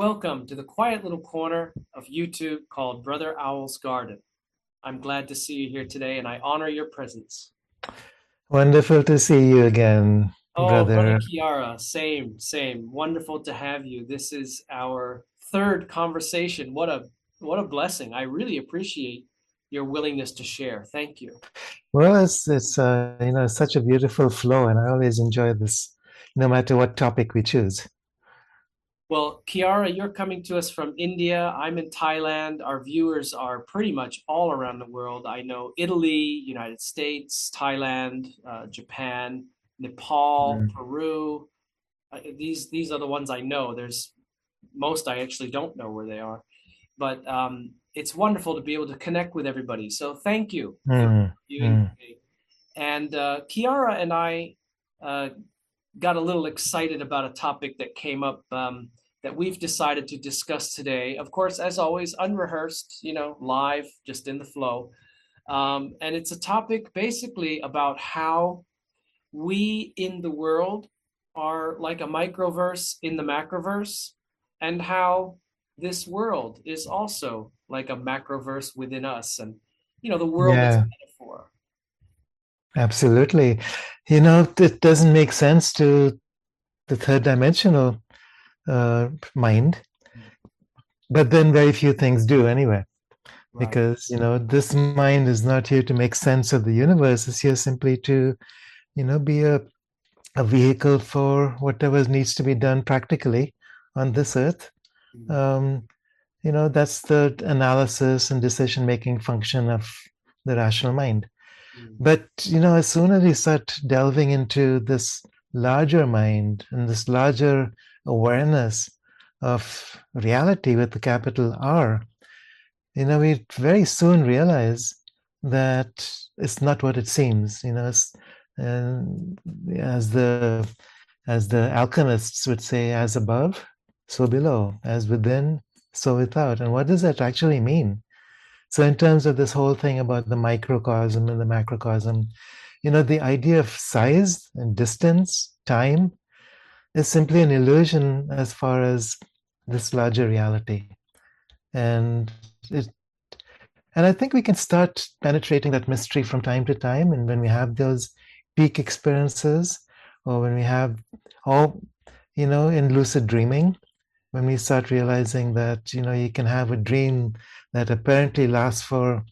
Welcome to the quiet little corner of YouTube called Brother Owl's Garden. I'm glad to see you here today and I honor your presence. Wonderful to see you again, Oh, Brother brother. Kiara, same. Wonderful to have you. This is our third conversation. What a blessing. I really appreciate your willingness to share. Thank you. Well, it's such a beautiful flow, and I always enjoy this, no matter what topic we choose. Well, Kiara, you're coming to us from India. I'm in Thailand. Our viewers are pretty much all around the world. I know Italy, United States, Thailand, Japan, Nepal, Mm. Peru. These are the ones I know. There's most I actually don't know where they are, but it's wonderful to be able to connect with everybody. So thank you for Mm. viewing Mm. today. And Kiara and I uh, got a little excited about a topic that came up that we've decided to discuss today. Of course, as always, unrehearsed, live, just in the flow. And it's a topic basically about how we in the world are like a microverse in the macroverse, and how this world is also like a macroverse within us. And, the world as a Yeah, metaphor. absolutely. It doesn't make sense to the third dimensional mind, but then very few things do anyway, Right. because, this mind is not here to make sense of the universe. It's here simply to, be a vehicle for whatever needs to be done practically on this earth. Mm, Um, that's the analysis and decision making function of the rational mind. mm, But, as soon as we start delving into this larger mind and this larger awareness of reality with the capital R, we very soon realize that it's not what it seems. And as the alchemists would say, as above, so below, as within, so without. And what does that actually mean? So, in terms of this whole thing about the microcosm and the macrocosm, the idea of size and distance, time, is simply an illusion as far as this larger reality. And it, and I think we can start penetrating that mystery from time to time. And when we have those peak experiences, or when we have, or, in lucid dreaming, when we start realizing that, you can have a dream that apparently lasts for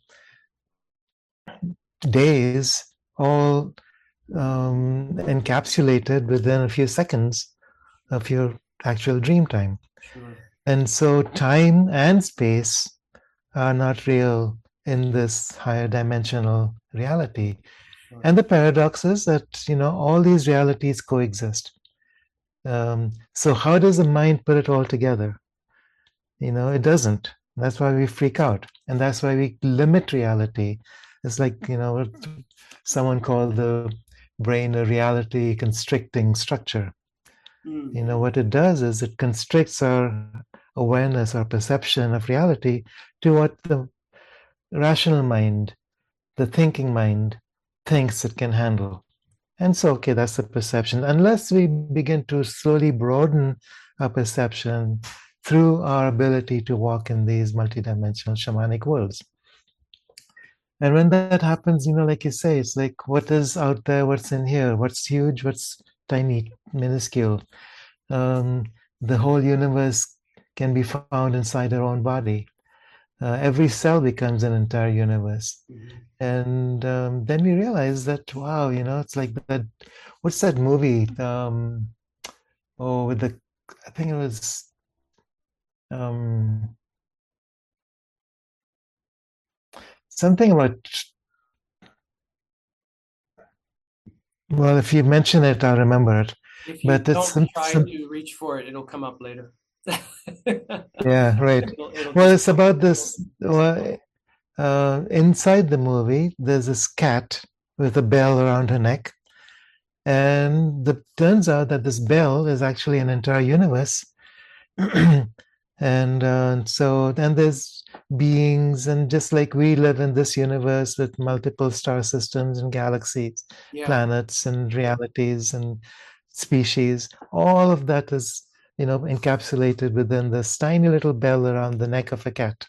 days, all encapsulated within a few seconds of your actual dream time. sure. And so time and space are not real in this higher dimensional reality. Sure. And the paradox is that, all these realities coexist. So how does the mind put it all together? It doesn't. That's why we freak out. And that's why we limit reality. It's like, what someone called the brain a reality constricting structure. Mm, What it does is it constricts our awareness, our perception of reality to what the rational mind, the thinking mind, thinks it can handle. And so, okay, that's the perception. Unless we begin to slowly broaden our perception through our ability to walk in these multidimensional shamanic worlds. And when that happens, like you say, it's like what is out there, what's in here, what's huge, what's tiny, minuscule. Um, the whole universe can be found inside our own body. Every cell becomes an entire universe. mhm. And then we realize that, wow, it's like that. What's that movie? With I think it was, um, something about, well, if you mention it, I'll remember it. If you But it's don't try to reach for it, it'll come up later. yeah, right. It'll Well, just it's pop about in. this. Well, inside the movie, there's this cat with a bell around her neck. And it turns out that this bell is actually an entire universe. And then there's beings, and just like we live in this universe with multiple star systems and galaxies, Yeah. planets and realities and species, all of that is, encapsulated within this tiny little bell around the neck of a cat.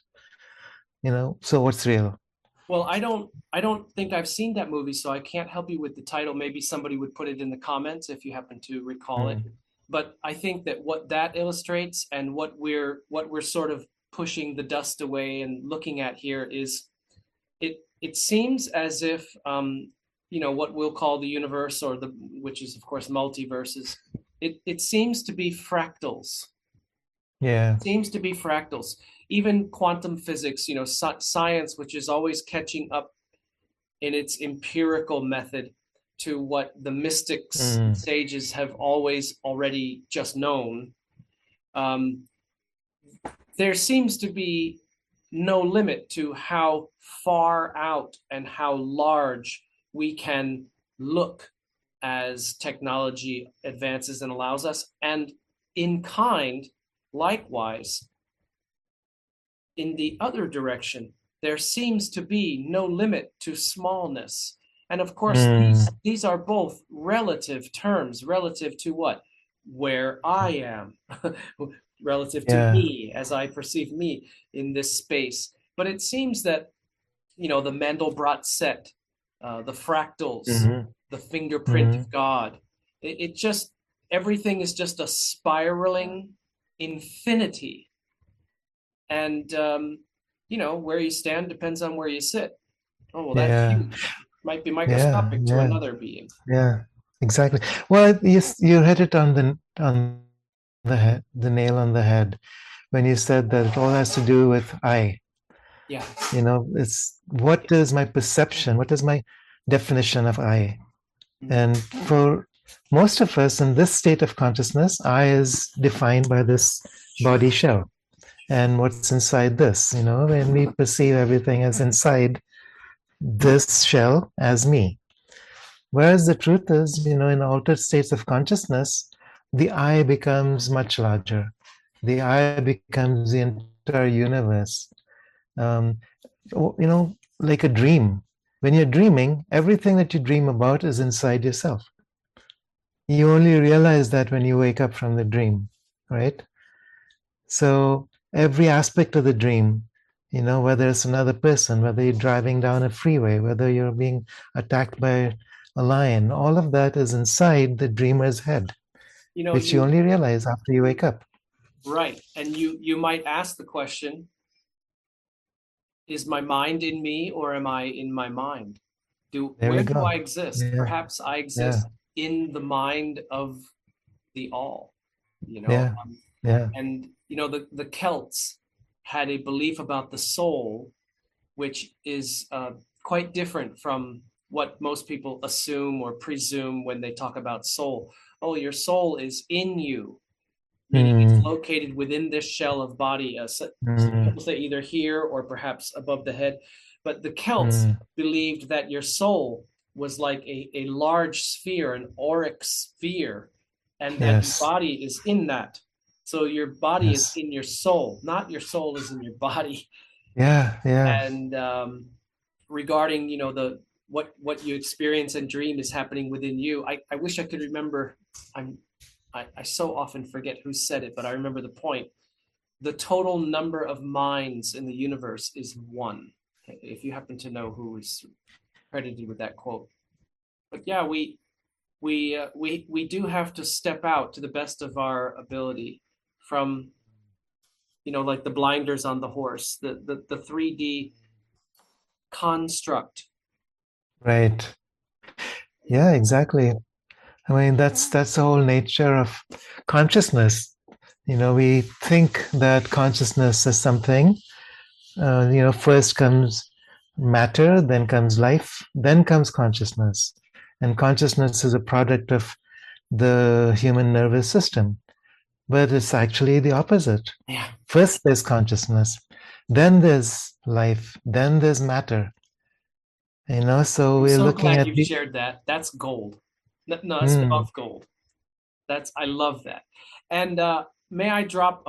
So what's real? Well, I don't think I've seen that movie, so I can't help you with the title. Maybe somebody would put it in the comments if you happen to recall it. Mm, But I think that what that illustrates and what we're sort of pushing the dust away and looking at here is it seems as if what we'll call the universe, or the which is of course multiverses, it seems to be fractals. yeah. Seems to be fractals. Even quantum physics, science, which is always catching up in its empirical method to what the mystics and Mm, sages have always already just known. Um, there seems to be no limit to how far out and how large we can look as technology advances and allows us. And in kind, likewise, in the other direction, there seems to be no limit to smallness. And of course, these mm, these are both relative terms, relative to what? Where I am, relative to yeah. me as I perceive me in this space. But it seems that, the Mandelbrot set, the fractals, Hmm. the fingerprint Hmm. of God, it just, everything is just a spiraling infinity. And where you stand depends on where you sit. Oh, well, that's Yeah. huge. Might be Yeah. microscopic to Yeah. another being. Yeah. Exactly. Well, you hit it on the nail on the head when you said that it all has to do with I. Yeah. It's what is my perception? What is my definition of I? Mm. And for most of us in this state of consciousness, I is defined by this body shell and what's inside this. When we perceive everything as inside this shell as me. Whereas the truth is, in altered states of consciousness, the I becomes much larger. The I becomes the entire universe. Um, like a dream. When you're dreaming, everything that you dream about is inside yourself. You only realize that when you wake up from the dream, right? So every aspect of the dream, whether it's another person, whether you're driving down a freeway, whether you're being attacked by a lion, all of that is inside the dreamer's head, You know, which you you only realize after you wake up. right. And you might ask the question, is my mind in me or am I in my mind? Do There Where we do I go. exist? Yeah, Perhaps I yeah, exist in the mind of the all, you know. yeah, yeah. And the Celts had a belief about the soul, which is quite different from what most people assume or presume when they talk about soul. Oh, your soul is in you, meaning it's Mm, located within this shell of body. Some mm, people say either here or perhaps above the head. But the Celts mm. believed that your soul was like a large sphere, an auric sphere, and that your Yes, body is in that. So your body is yes. in your soul, not your soul is in your body. Yeah, yeah. And regarding, the what you experience and dream is happening within you. I wish I could remember. I'm I so often forget who said it, but I remember the point. The total number of minds in the universe is one. If you happen to know who is credited with that quote. But yeah, we do have to step out to the best of our ability from, like the blinders on the horse, the 3D construct. Right. Yeah, exactly. I mean, that's the whole nature of consciousness. We think that consciousness is something. First comes matter, then comes life, then comes consciousness, and consciousness is a product of the human nervous system. But it's actually the opposite. Yeah. First, there's consciousness, then there's life, then there's matter. So I'm we're so looking glad at you the. shared that. That's gold. No, that's Mm, above gold. I love that. And may I drop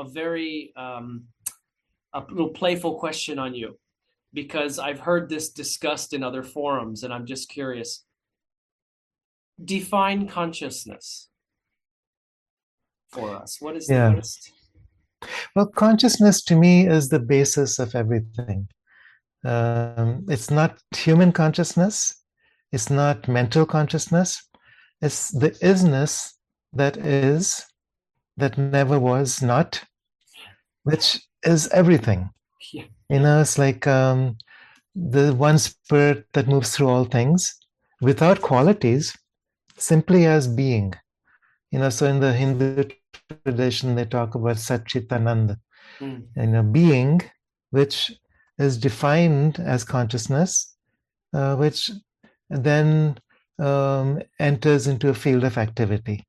a little playful question on you, because I've heard this discussed in other forums and I'm just curious. Define consciousness for us? What is the Yeah. best? Well, consciousness to me is the basis of everything. It's not human consciousness. It's not mental consciousness. It's the isness that is, that never was not, which is everything. Yeah. It's like the one spirit that moves through all things without qualities, simply as being. So in the Hindu tradition, they talk about Satchitananda, being, which is defined as consciousness, which then enters into a field of activity,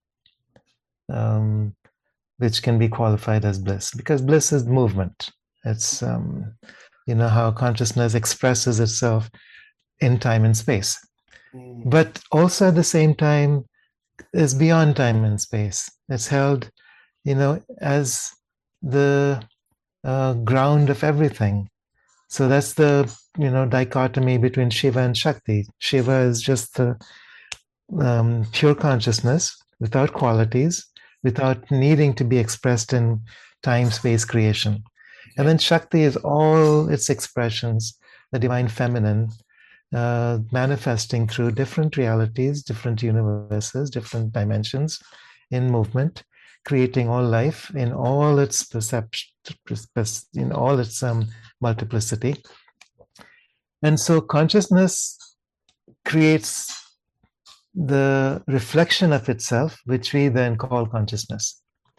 which can be qualified as bliss, because bliss is movement. It's how consciousness expresses itself in time and space, but also at the same time is beyond time and space. It's held, as the ground of everything. So that's the dichotomy between Shiva and Shakti. Shiva is just the pure consciousness without qualities, without needing to be expressed in time, space, creation. And then Shakti is all its expressions, the divine feminine, manifesting through different realities, different universes, different dimensions in movement, creating all life in all its perception, in all its multiplicity. And so consciousness creates the reflection of itself, which we then call consciousness.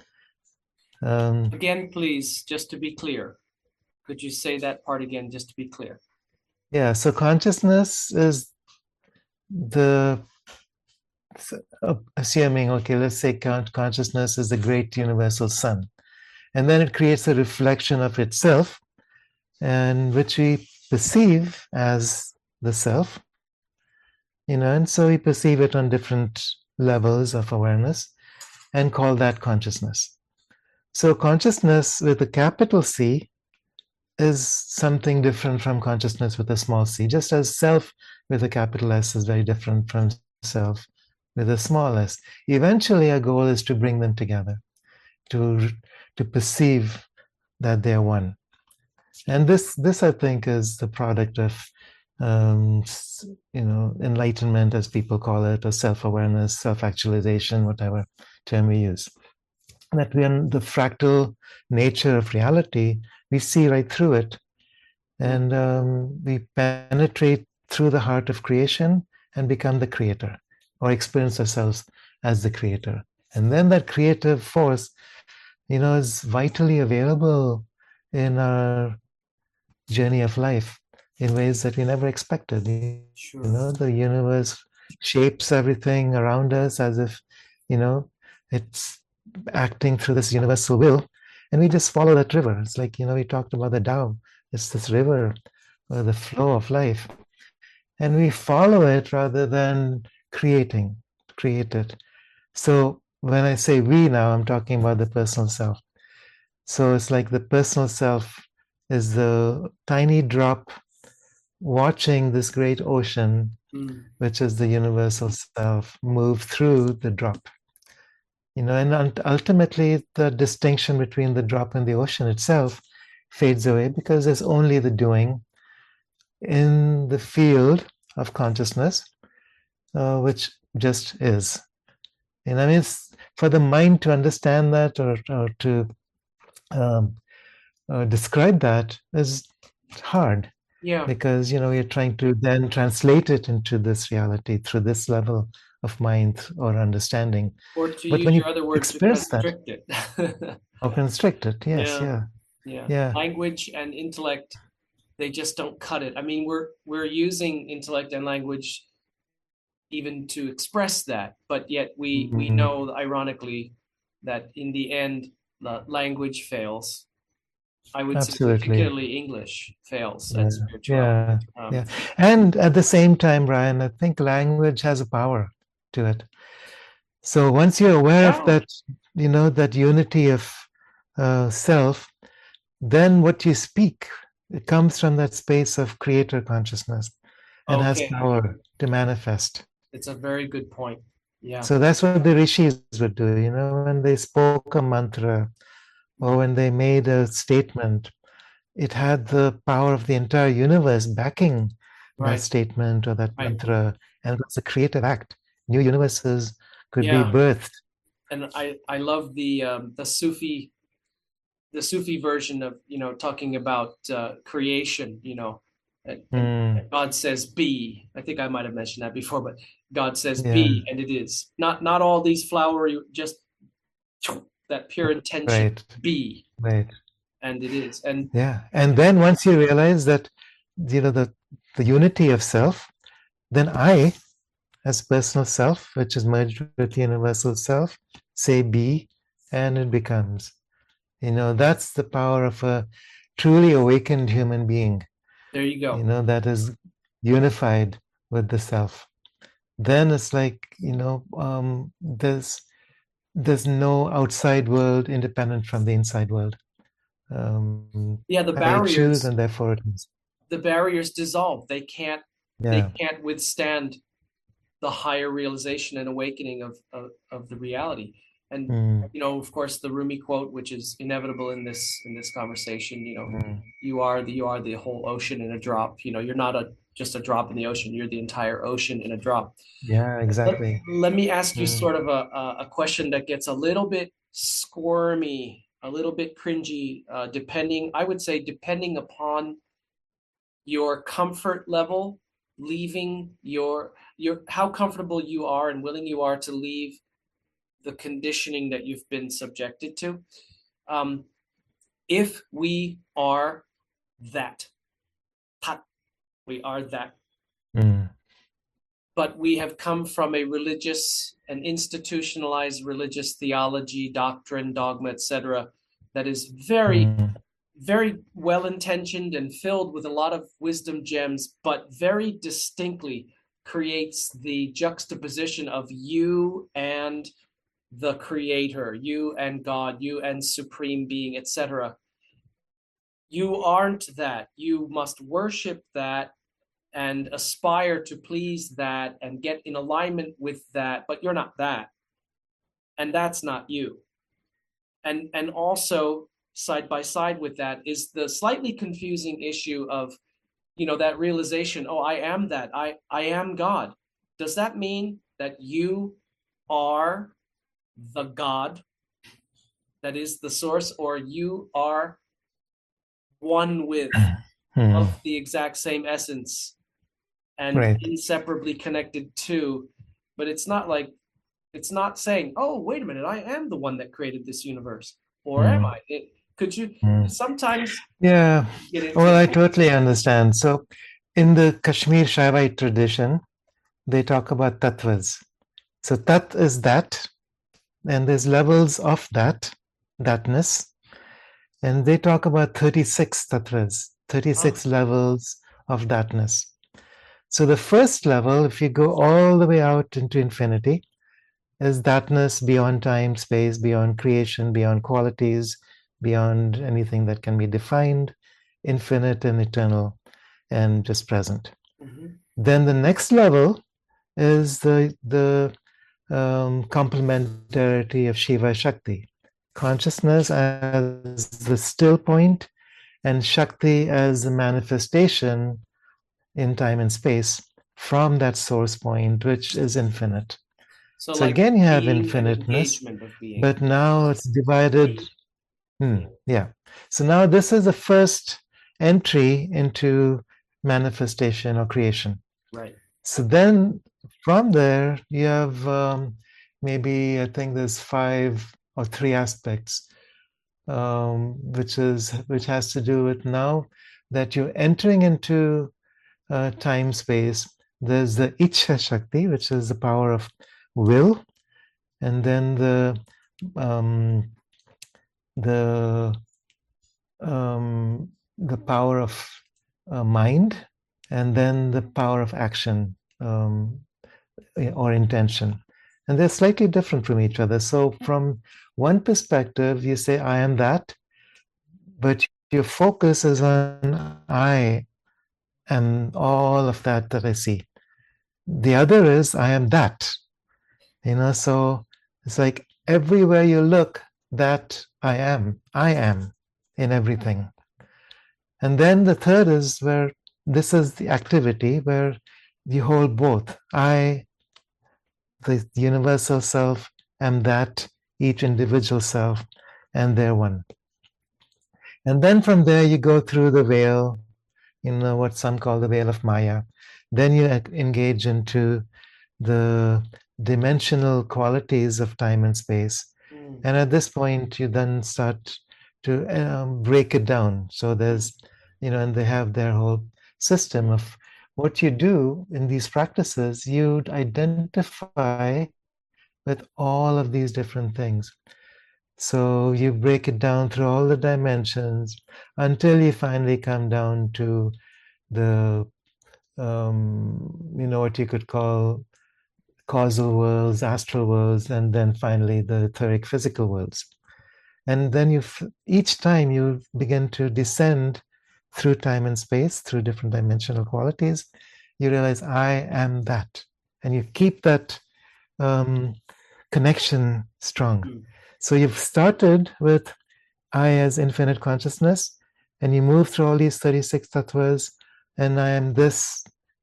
Again, please, just to be clear, could you say that part again, just to be clear? Yeah, so consciousness is the, assuming, okay, let's say consciousness is the great universal sun. And then it creates a reflection of itself, and which we perceive as the self, and so we perceive it on different levels of awareness and call that consciousness. So consciousness with a capital C is something different from consciousness with a small c, just as self with a capital S is very different from self with a small s. Eventually, our goal is to bring them together, to perceive that they are one. And this I think is the product of enlightenment, as people call it, or self-awareness, self-actualization, whatever term we use. That we are the fractal nature of reality, we see right through it, and we penetrate through the heart of creation and become the creator, or experience ourselves as the creator. And then that creative force, is vitally available in our journey of life in ways that we never expected. Sure. The universe shapes everything around us as if, it's acting through this universal will, and we just follow that river. It's like, we talked about the Tao. It's this river, or the flow of life, and we follow it rather than create it. So when I say we now, I'm talking about the personal self. So it's like the personal self is the tiny drop watching this great ocean, which is the universal self, move through the drop. And ultimately the distinction between the drop and the ocean itself fades away, because there's only the doing in the field of consciousness, which just is. And I mean, for the mind to understand that, or to describe that, is hard. Yeah. Because we're trying to then translate it into this reality through this level of mind or understanding. Or to but use when you your other word, to express constrict that, it. or constrict it, yes, yeah. Language and intellect, they just don't cut it. I mean, we're using intellect and language even to express that, but yet we know, ironically, that in the end, the language fails. I would Absolutely. say particularly English fails at spirituality. Yeah. And at the same time, Ryan, I think language has a power to it. So once you're aware of that, that unity of self, then what you speak, it comes from that space of creator consciousness and has power to manifest. It's a very good point. Yeah. So that's what the rishis would do, when they spoke a mantra or when they made a statement, it had the power of the entire universe backing that Right. statement or that Right. mantra, and it was a creative act. New universes could be Yeah. birthed. And I love the Sufi version of, talking about creation, and Mm, God says be. I think I might have mentioned that before, but God says yeah, be, and it is. Not all these flowery, just that pure intention, right, be, right. and it is. And Yeah. And then once you realize that, the unity of self, then I, as personal self, which is merged with the universal self, say be, and it becomes. That's the power of a truly awakened human being, there you go. that is unified with the self. Then it's like, there's no outside world independent from the inside world. Yeah, I choose, and therefore it is. the barriers dissolve. They Yeah. can't withstand the higher realization and awakening of the reality. And Mm, of course, the Rumi quote, which is inevitable in this conversation, mm. you are the whole ocean in a drop. You're not just a drop in the ocean, you're the entire ocean in a drop. Yeah, let, exactly. let me ask you Mm, sort of a question that gets a little bit squirmy, a little bit cringy, I would say, depending upon your comfort level, leaving your how comfortable you are and willing you are to leave the conditioning that you've been subjected to. um, if we are that tat, we are that, mm, but we have come from a religious and institutionalized religious theology, doctrine, dogma, etc., that is very mm, very well intentioned and filled with a lot of wisdom gems, but very distinctly creates the juxtaposition of you and the creator, you and God, you and supreme being, etc. You aren't that. You must worship that and aspire to please that and get in alignment with that, but you're not that. And that's not you. And also side by side with that is the slightly confusing issue of that realization, oh, I am that, I am God. Does that mean that you are the God that is the source, or you are one with, mm. of the exact same essence and Right. inseparably connected to? But it's not saying, oh, wait a minute, I am the one that created this universe, or am Mm, I? Could you mm. sometimes Yeah. get into Well, I that? totally understand. So, in the Kashmir Shaivite tradition, they talk about tattvas. So, tat is that, and there's levels of thatness. And they talk about 36 tattvas, Ah, 36 levels of thatness. So, the first level, if you go all the way out into infinity, is thatness beyond time, space, beyond creation, beyond qualities, beyond anything that can be defined, infinite and eternal, and just present. mhm. Then the next level is the complementarity of Shiva Shakti, consciousness as the still point, and Shakti as the manifestation in time and space from that source point, which is infinite. So So like again, you have being and infiniteness, engagement of being. but now it's divided. Yeah. So now this is the first entry into manifestation or creation. Right. So then from there, you have maybe, I think there's 5 or 3 aspects, which has to do with now that you're entering into time space. There's the Ichha Shakti, which is the power of will, and then um, the the power of mind, and then the power of action, or intention. And they're slightly different from each other. So, from one perspective, you say, I am that, but your focus is on I and all of that I see. The other is, I am that. So it's like everywhere you look, that I am in everything. And then the third is where this is the activity where you hold both. I, the universal self, am that each individual self, and they're one. And then from there you go through the veil, what some call the veil of Maya. Then you engage into the dimensional qualities of time and space. And at this point, you then start to break it down. So there's, and they have their whole system of what you do in these practices. You identify with all of these different things. So you break it down through all the dimensions until you finally come down to the, what you could call causal worlds, astral worlds, and then finally the etheric physical worlds. And then each time you begin to descend through time and space, through different dimensional qualities, you realize I am that. And you keep that connection strong. So you've started with I as infinite consciousness, and you move through all these 36 tattvas, and I am this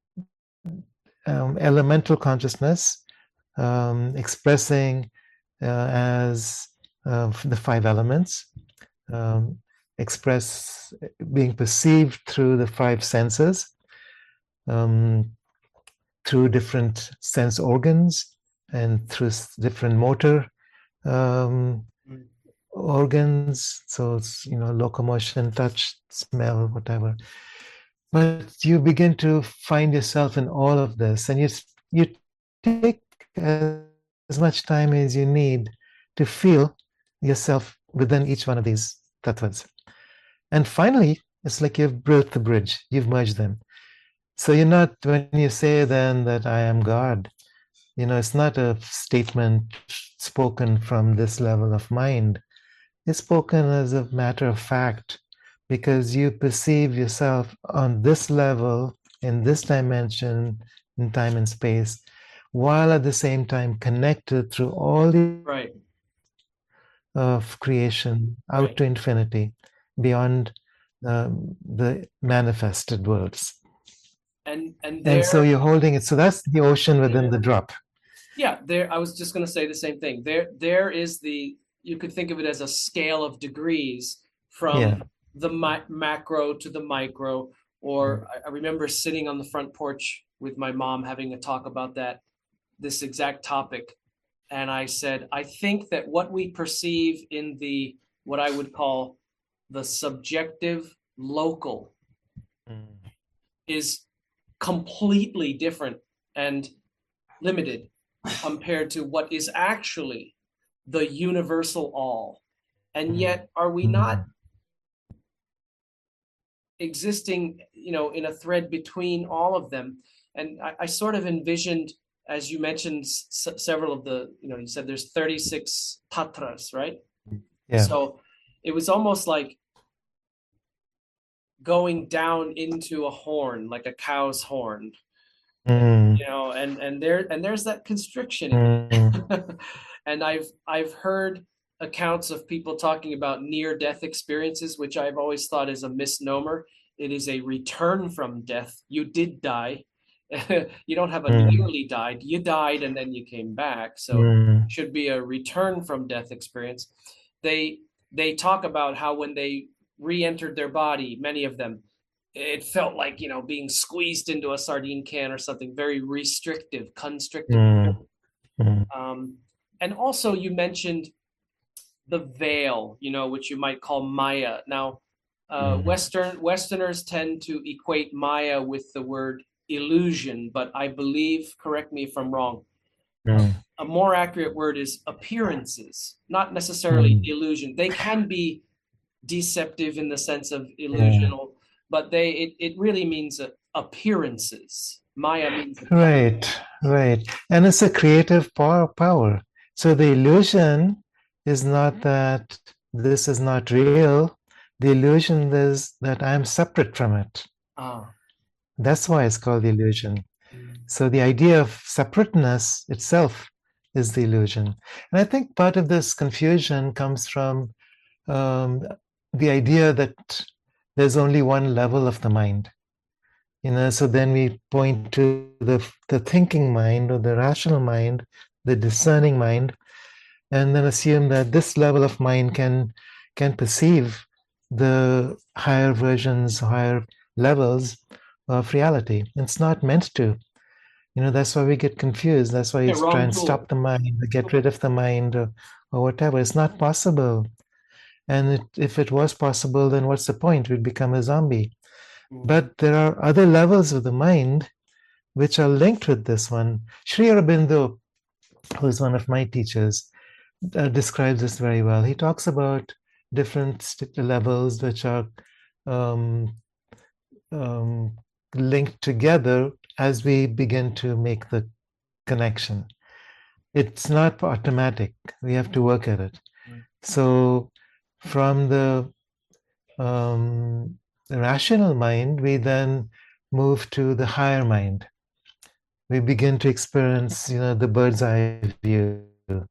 elemental consciousness expressing as the five elements, being perceived through the five senses, through different sense organs, and through different motor organs. So it's, locomotion, touch, smell, whatever. But you begin to find yourself in all of this, and you take as much time as you need to feel yourself within each one of these tattvas. And finally, it's like you've built the bridge, you've merged them. So you're not, when you say then that I am God, it's not a statement spoken from this level of mind. It's spoken as a matter of fact, because you perceive yourself on this level, in this dimension, in time and space, while at the same time connected through all the of creation out to infinity, beyond the manifested worlds. And so you're holding it. So that's the ocean within the drop. Yeah, I was just going to say the same thing. There is you could think of it as a scale of degrees from the macro to the micro. Or I remember sitting on the front porch with my mom having a talk about this exact topic. And I said, I think that what we perceive in what I would call the subjective local is completely different and limited compared to what is actually the universal all. And yet, are we not existing, in a thread between all of them? And I sort of envisioned, as you mentioned, several of you said there's 36 tattvas, right? Yeah. So it was almost like going down into a horn, like a cow's horn, and there's that constriction. And I've heard accounts of people talking about near-death experiences, which I've always thought is a misnomer. It is a return from death. You did die. You don't have a nearly died. You died and then you came back. So it should be a return from death experience. They talk about how when they re-entered their body, many of them, it felt like, being squeezed into a sardine can or something very restrictive, constrictive. And also you mentioned the veil, which you might call Maya. Now, Westerners tend to equate Maya with the word illusion, but I believe, correct me if I'm wrong, a more accurate word is appearances, not necessarily illusion. They can be deceptive in the sense of illusional, but it really means appearances. Maya means right. And it's a creative power. So the illusion is not that this is not real. The illusion is that I'm separate from it. That's why it's called the illusion. So the idea of separateness itself is the illusion. And I think part of this confusion comes from the idea that there's only one level of the mind. So then we point to the thinking mind or the rational mind, the discerning mind, and then assume that this level of mind can perceive the higher versions, higher levels of reality. It's not meant to. That's why we get confused. That's why you try and stop the mind, or get rid of the mind, or whatever. It's not possible. And if it was possible, then what's the point? We'd become a zombie. But there are other levels of the mind which are linked with this one. Sri Aurobindo, who is one of my teachers, describes this very well. He talks about different levels which are linked together as we begin to make the connection. It's not automatic. We have to work at it. So from the rational mind, we then move to the higher mind. We begin to experience, the bird's eye view,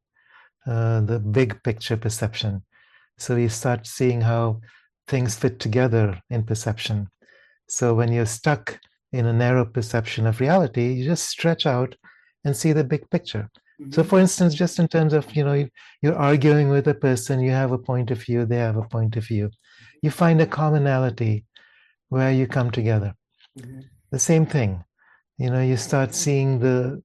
the big picture perception. So we start seeing how things fit together in perception. So when you're stuck in a narrow perception of reality, you just stretch out and see the big picture. Mm-hmm. So for instance, just in terms of, you're arguing with a person, you have a point of view, they have a point of view. You find a commonality where you come together. Mm-hmm. The same thing, you start seeing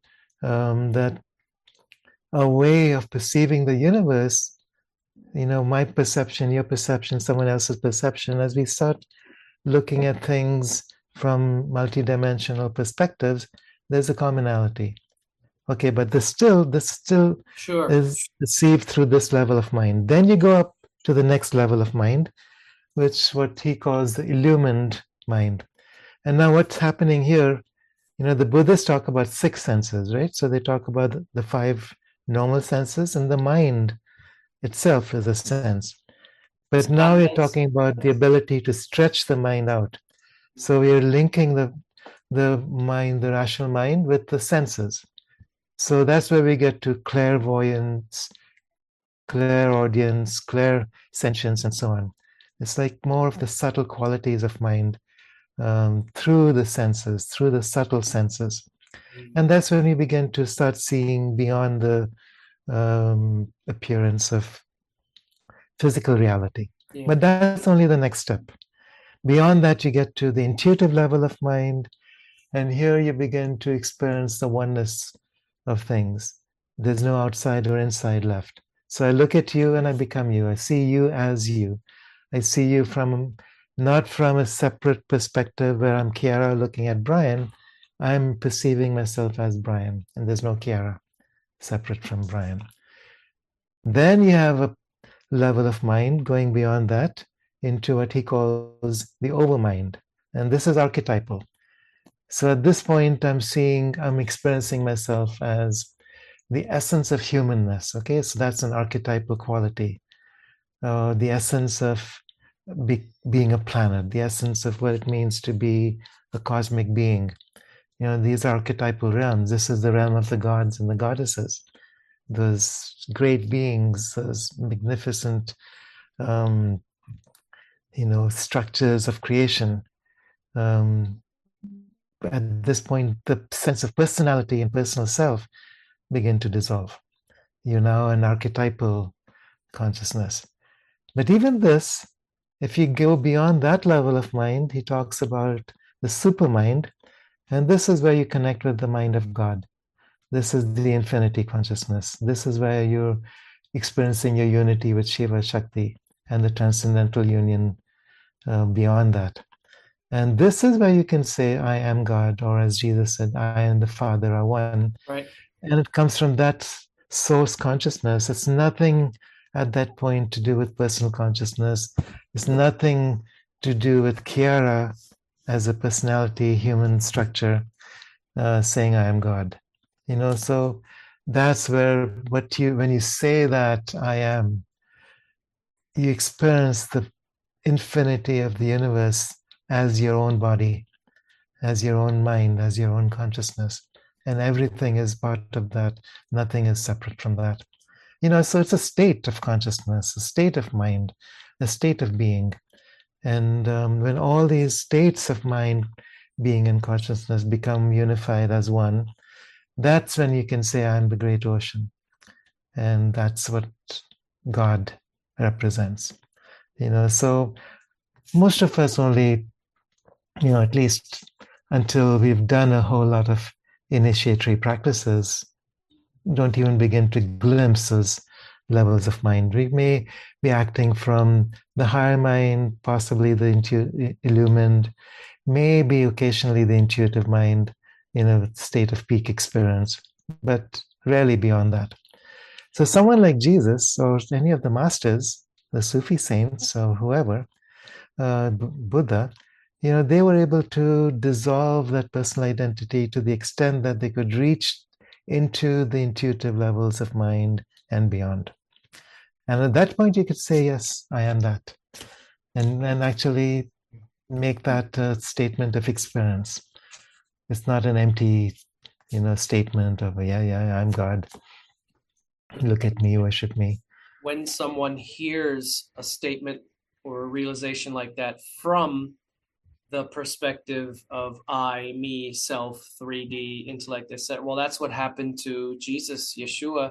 that a way of perceiving the universe, my perception, your perception, someone else's perception, as we start looking at things from multidimensional perspectives, there's a commonality. Okay, but this still sure. is perceived through this level of mind. Then you go up to the next level of mind, which what he calls the illumined mind. And now what's happening here, the Buddhists talk about 6 senses, right? So they talk about the 5 normal senses, and the mind itself is a sense. But now we're talking about the ability to stretch the mind out. So we are linking the mind, the rational mind, with the senses. So that's where we get to clairvoyance, clairaudience, clairsentience, and so on. It's like more of the subtle qualities of mind through the senses, through the subtle senses. And that's when we begin to start seeing beyond the appearance of physical reality. Yeah. But that's only the next step. Beyond that, you get to the intuitive level of mind, and here you begin to experience the oneness of things. There's no outside or inside left. So I look at you and I become you. I see you as you. I see you not from a separate perspective where I'm Kiara looking at Brian. I'm perceiving myself as Brian, and there's no Kiara separate from Brian. Then you have a level of mind going beyond that into what he calls the overmind. And this is archetypal. So at this point, I'm experiencing myself as the essence of humanness. Okay, so that's an archetypal quality. The essence of being a planet, the essence of what it means to be a cosmic being. These are archetypal realms. This is the realm of the gods and the goddesses. Those great beings, those magnificent, structures of creation. At this point, the sense of personality and personal self begin to dissolve. You're now an archetypal consciousness. But even this, if you go beyond that level of mind, he talks about the supermind, and this is where you connect with the mind of God. This is the infinity consciousness. This is where you're experiencing your unity with Shiva Shakti and the transcendental union beyond that. And this is where you can say, I am God, or as Jesus said, I and the Father are one. Right. And it comes from that source consciousness. It's nothing at that point to do with personal consciousness. It's nothing to do with Kiara as a personality, human structure, saying I am God. So that's where when you say that I am, you experience the infinity of the universe as your own body, as your own mind, as your own consciousness. and everything is part of that. Nothing is separate from that. So it's a state of consciousness, a state of mind, a state of being. And when all these states of mind, being, and consciousness become unified as one, that's when you can say, I'm the great ocean. And that's what God represents. So most of us only, at least until we've done a whole lot of initiatory practices, don't even begin to glimpse those levels of mind. We may be acting from the higher mind, possibly the illumined, maybe occasionally the intuitive mind in a state of peak experience, but rarely beyond that. So someone like Jesus or any of the masters, the Sufi saints or whoever, Buddha, they were able to dissolve that personal identity to the extent that they could reach into the intuitive levels of mind and beyond. And at that point, you could say, yes, I am that. And actually make that a statement of experience. It's not an empty, statement of, yeah, I'm God. Look at me, worship me. When someone hears a statement or a realization like that from the perspective of I, me, self, 3D, intellect, they said, well, that's what happened to Jesus, Yeshua,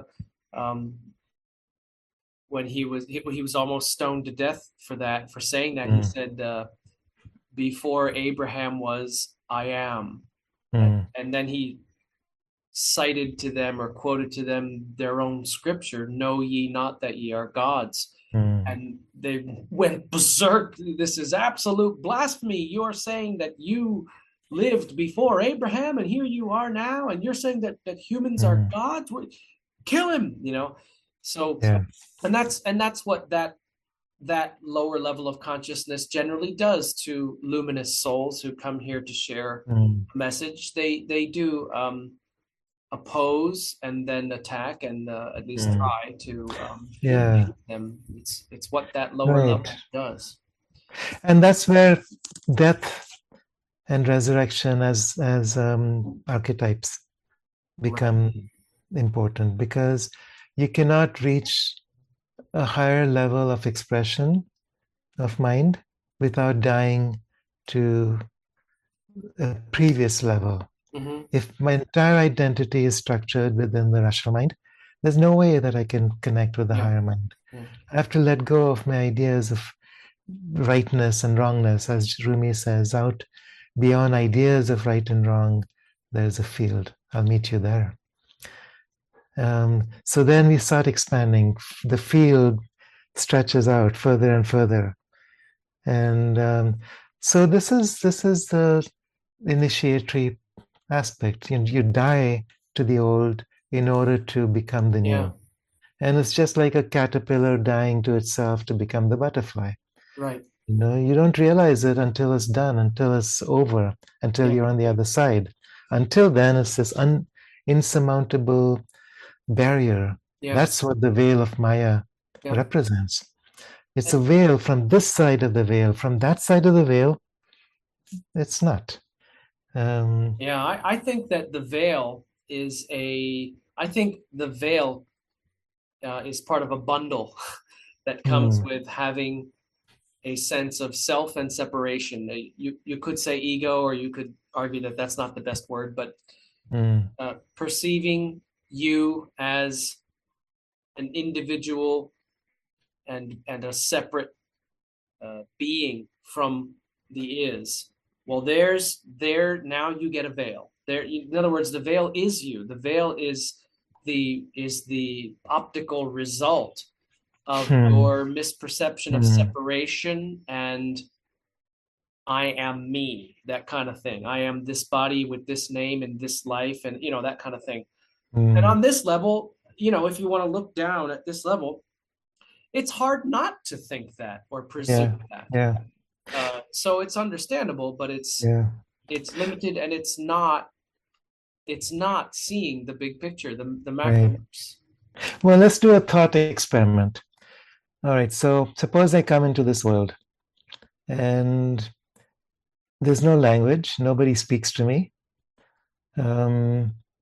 when he was almost stoned to death for saying that. He said, before Abraham was, I am. And then he cited to them or quoted to them their own scripture, know ye not that ye are gods. And they went berserk. This is absolute blasphemy. You're saying that you lived before Abraham and here you are now, and you're saying that humans are gods? Kill him, So yeah. and that's what that lower level of consciousness generally does to luminous souls who come here to share a message. They do oppose and then attack and at least try to them. It's what that lower level does. And that's where death and resurrection as archetypes become important, because you cannot reach a higher level of expression of mind without dying to a previous level. If my entire identity is structured within the rational mind, there's no way that I can connect with the higher mind. I have to let go of my ideas of rightness and wrongness. As Rumi says, out beyond ideas of right and wrong, there's a field. I'll meet you there. So then we start expanding. The field stretches out further and further. And so this is the initiatory aspect. You die to the old in order to become the new. And it's just like a caterpillar dying to itself to become the butterfly. Right. You don't realize it until it's done, until it's over, until you're on the other side. Until then, it's this insurmountable barrier. That's what the veil of Maya represents. It's a veil from this side of the veil. From that side of the veil, it's not. I think that the veil is is part of a bundle that comes with having a sense of self and separation. You could say ego, or you could argue that that's not the best word, but perceiving you as an individual and a separate being from the is. Well, now you get a veil. In other words, the veil is you. The veil is the optical result of your misperception of separation and I am me, that kind of thing. I am this body with this name and this life, and that kind of thing. And on this level, if you want to look down at this level, it's hard not to think that or presume that. So it's understandable, but it's limited, and it's not seeing the big picture, the macroverse. Well, let's do a thought experiment. All right, so suppose I come into this world and there's no language, nobody speaks to me.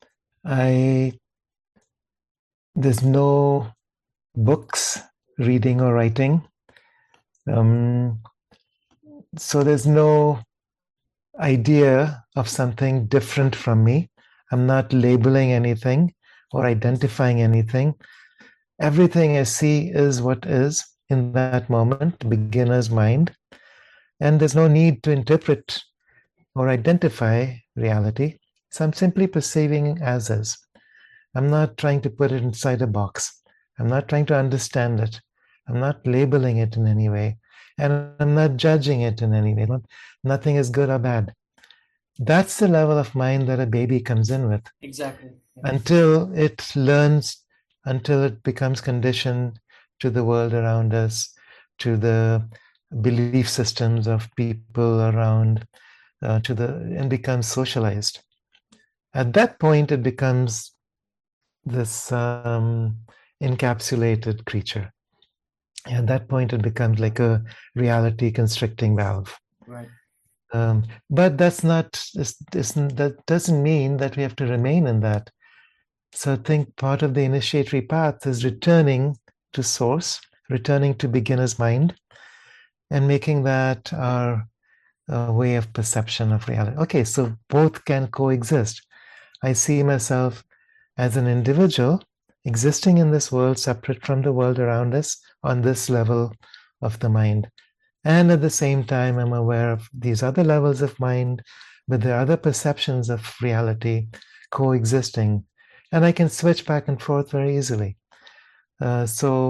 I there's no books, reading or writing. Um, so there's no idea of something different from me. I'm not labeling anything or identifying anything. Everything I see is what is in that moment, beginner's mind. And there's no need to interpret or identify reality. So I'm simply perceiving as is. I'm not trying to put it inside a box. I'm not trying to understand it. I'm not labeling it in any way. And I'm not judging it in any way. Nothing is good or bad. That's the level of mind that a baby comes in with. Exactly. Yeah. Until it learns, until it becomes conditioned to the world around us, to the belief systems of people around, and becomes socialized. At that point, it becomes this encapsulated creature. At that point, it becomes like a reality constricting valve. Right. But that doesn't mean that we have to remain in that. So I think part of the initiatory path is returning to source, returning to beginner's mind, and making that our way of perception of reality. Okay, so both can coexist. I see myself as an individual existing in this world separate from the world around us on this level of the mind. And at the same time, I'm aware of these other levels of mind with the other perceptions of reality coexisting. And I can switch back and forth very easily. For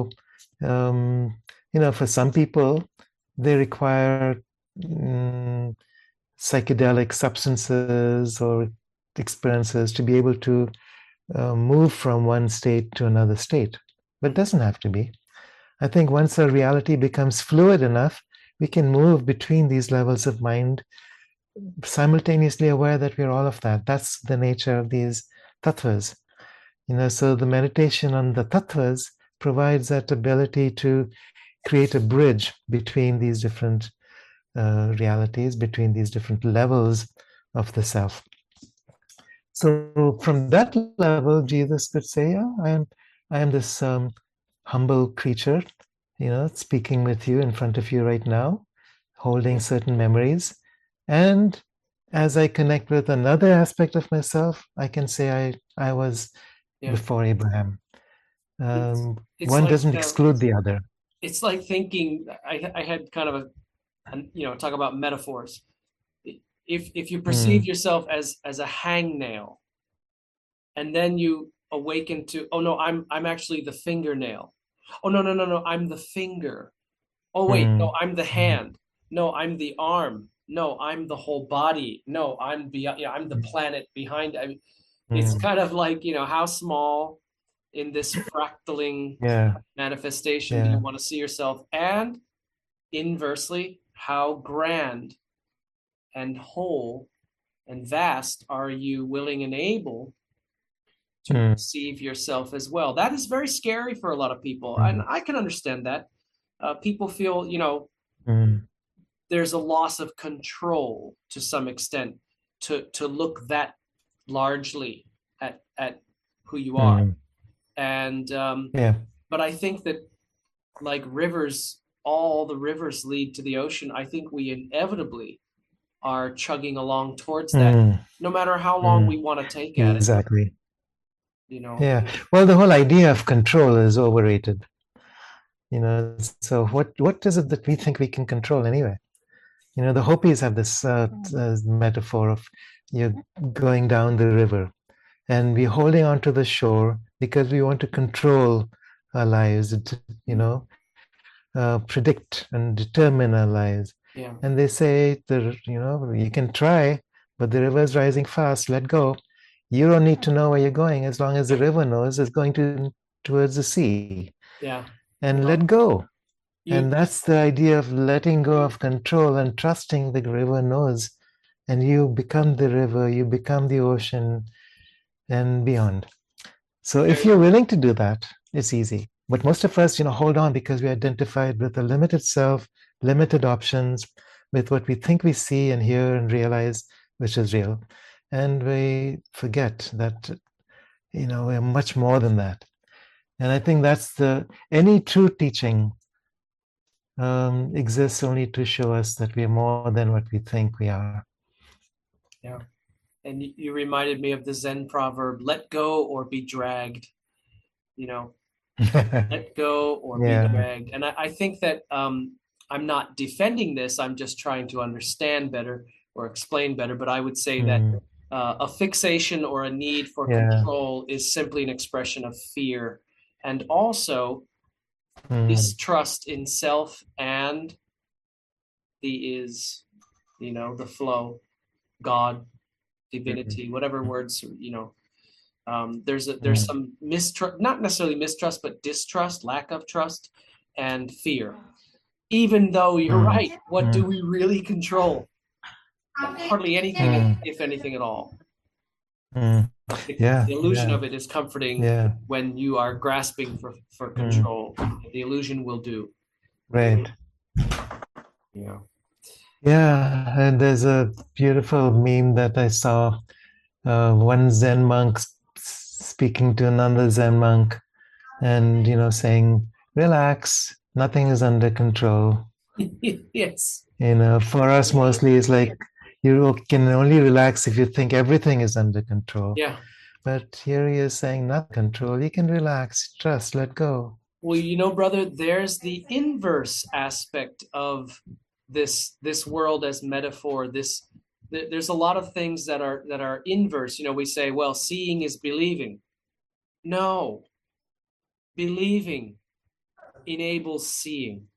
some people, they require psychedelic substances or experiences to be able to move from one state to another state. But it doesn't have to be. I think once our reality becomes fluid enough, we can move between these levels of mind, simultaneously aware that we're all of that. That's the nature of these tattvas. So the meditation on the tattvas provides that ability to create a bridge between these different realities, between these different levels of the self. So from that level, Jesus could say, "Yeah, I am this humble creature, speaking with you in front of you right now, holding certain memories. And as I connect with another aspect of myself, I can say I was before Abraham." It's One like, doesn't exclude the other. It's like thinking. I had kind of talk about metaphors. If you perceive yourself as a hangnail, and then you awaken to, oh no, I'm actually the fingernail. Oh no, I'm the finger. Oh wait, no, I'm the hand. No, I'm the arm. No, I'm the whole body. No, I'm I'm the planet behind. It's kind of like, how small in this fractaling manifestation do you want to see yourself, and inversely, how grand and whole and vast are you willing and able to perceive yourself as well. That is very scary for a lot of people, and I can understand that. People feel, there's a loss of control to some extent to look that largely at who you are. And but I think that, like rivers, all the rivers lead to the ocean. I think we inevitably are chugging along towards that, no matter how long we want to take at it. Exactly. Yeah. Well, the whole idea of control is overrated. So what is it that we think we can control anyway? The Hopis have this metaphor of you're going down the river, and we're holding on to the shore because we want to control our lives, predict and determine our lives. And they say, you can try, but the river is rising fast. Let go. You don't need to know where you're going as long as the river knows it's going towards the sea. And let go. And that's the idea of letting go of control and trusting the river knows. And you become the river, you become the ocean and beyond. So if you're willing to do that, it's easy. But most of us, hold on because we identified with a limited self, limited options, with what we think we see and hear and realize, which is real. And we forget that we're much more than that. And I think that's any true teaching exists only to show us that we are more than what we think we are. Yeah. And you reminded me of the Zen proverb, let go or be dragged, let go or be Yeah. dragged. And I think that I'm not defending this, I'm just trying to understand better or explain better. But I would say that a fixation or a need for control is simply an expression of fear, and also distrust in self and the flow, God, divinity, whatever words, there's some mistrust, not necessarily mistrust, but distrust, lack of trust, and fear. Even though you're right, what do we really control? Hardly anything, if anything at all. The illusion of it is comforting when you are grasping for control. The illusion will do. Right. Yeah. Yeah, and there's a beautiful meme that I saw. One Zen monk speaking to another Zen monk, and saying, "Relax, nothing is under control." Yes. For us, mostly it's like you can only relax if you think everything is under control. Yeah. But here he is saying, not control. You can relax, trust, let go. Well, brother, there's the inverse aspect of this world as metaphor. There's a lot of things that are inverse. We say, well, seeing is believing. No, believing enables seeing.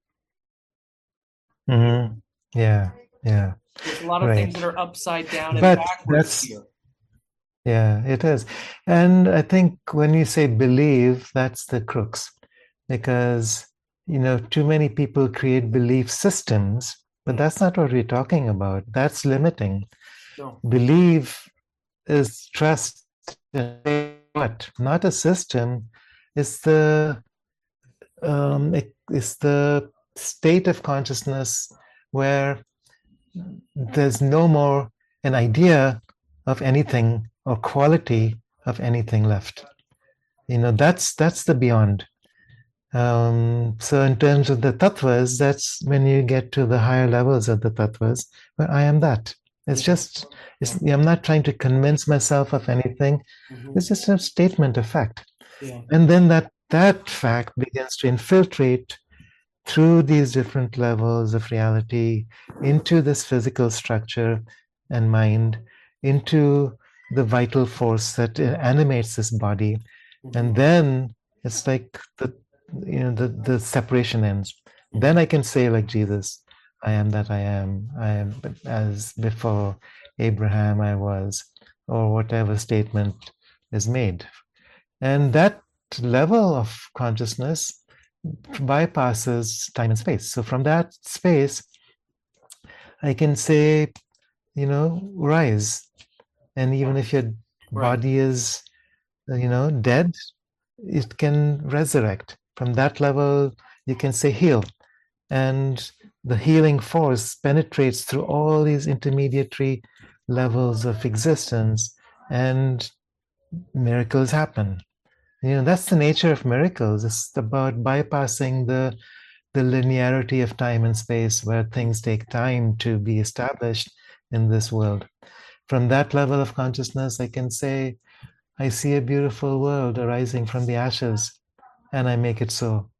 Yeah. There's a lot of things that are upside down and backwards here. Yeah, it is. And I think when you say believe, that's the crux. Because, too many people create belief systems, but that's not what we're talking about. That's limiting. No. Belief is trust. What? Not a system. It's the state of consciousness where there's no more an idea of anything or quality of anything left. That's the beyond. So in terms of the tattvas, that's when you get to the higher levels of the tattvas, where I am that. I'm not trying to convince myself of anything. It's just a statement of fact. Yeah. And then that fact begins to infiltrate through these different levels of reality into this physical structure and mind, into the vital force that animates this body. And then it's like the separation ends. Then I can say, like Jesus, I am that I am as before Abraham I was, or whatever statement is made. And that level of consciousness bypasses time and space. So from that space, I can say, rise. And even if your body is, dead, it can resurrect. From that level, you can say heal. And the healing force penetrates through all these intermediary levels of existence, and miracles happen. That's the nature of miracles. It's about bypassing the linearity of time and space, where things take time to be established in this world. From that level of consciousness, I can say, I see a beautiful world arising from the ashes, and I make it so.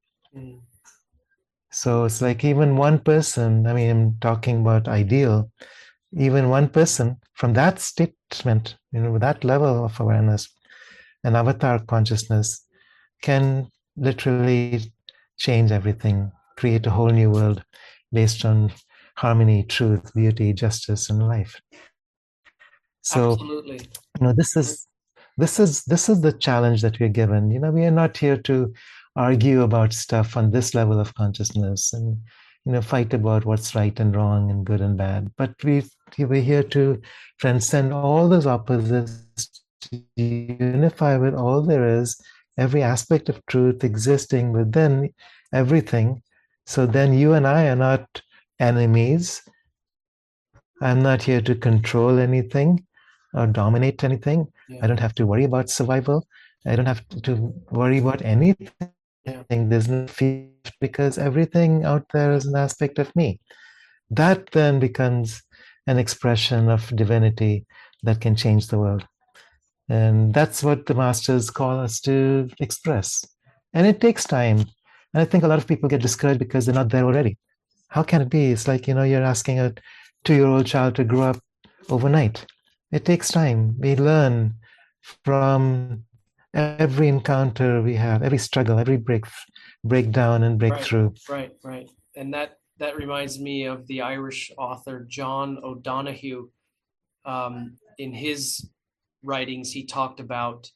So it's like even one person, I'm talking about ideal, even one person from that statement, with that level of awareness and avatar consciousness, can literally change everything, create a whole new world based on harmony, truth, beauty, justice, and life. So, absolutely. This is the challenge that we're given. We are not here to argue about stuff on this level of consciousness and fight about what's right and wrong and good and bad. But we're here to transcend all those opposites, to unify with all there is, every aspect of truth existing within everything. So then you and I are not enemies. I'm not here to control anything or dominate anything. I don't have to worry about survival. I don't have to worry about anything. Yeah. There's no fear because everything out there is an aspect of me. That then becomes an expression of divinity that can change the world. And that's what the masters call us to express. And it takes time. And I think a lot of people get discouraged because they're not there already. How can it be? It's like, you're asking a 2-year-old child to grow up overnight. It takes time. We learn from every encounter we have, every struggle, every breakdown and Right, breakthrough. right. And that reminds me of the Irish author John O'Donoghue. In his writings, he talked about,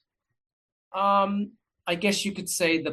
I guess you could say,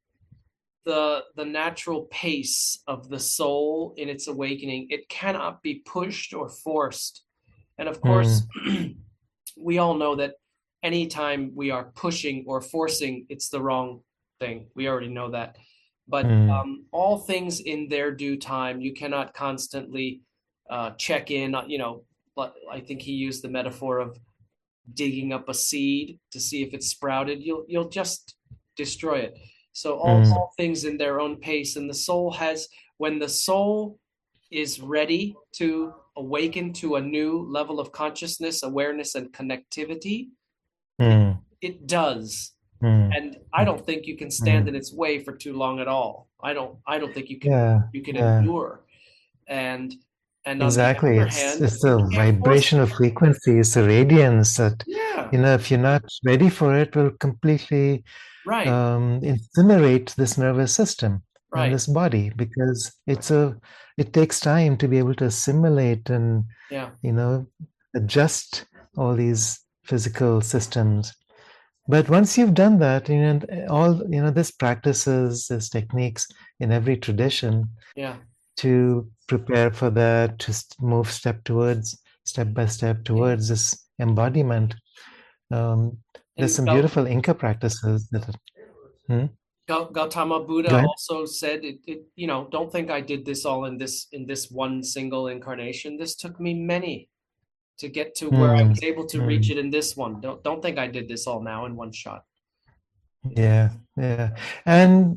the natural pace of the soul in its awakening. It cannot be pushed or forced. And of course, Mm, we all know that anytime we are pushing or forcing, it's the wrong thing. We already know that. But mm, all things in their due time, you cannot constantly check in. But I think he used the metaphor of digging up a seed to see if it's sprouted. You'll just destroy it. So mm, all things in their own pace, and the soul has, when the soul is ready to awaken to a new level of consciousness, awareness, and connectivity, it, mm, it does. mm, And I don't think you can stand mm. in its way for too long at all. I don't think Yeah, you can yeah, endure. And on the exactly. other It's hand, it's you the can't force it. vibrational frequency, it's the radiance that, Yeah, if you're not ready for it, will completely right, incinerate this nervous system and right. this body because it takes time to be able to assimilate and Yeah. you know adjust all these physical systems. But once you've done that, all this practices, this techniques in every tradition Yeah. to prepare for that, to move step by step Yeah. towards this embodiment. um, there's And some beautiful Inca practices that. Hmm? Gautama Buddha Go ahead. also said don't think I did this all in this one single incarnation. This took me many to get to where I Hmm, was able to reach hmm. it in this one. Don't think I did this all now in one shot. Yeah, yeah. And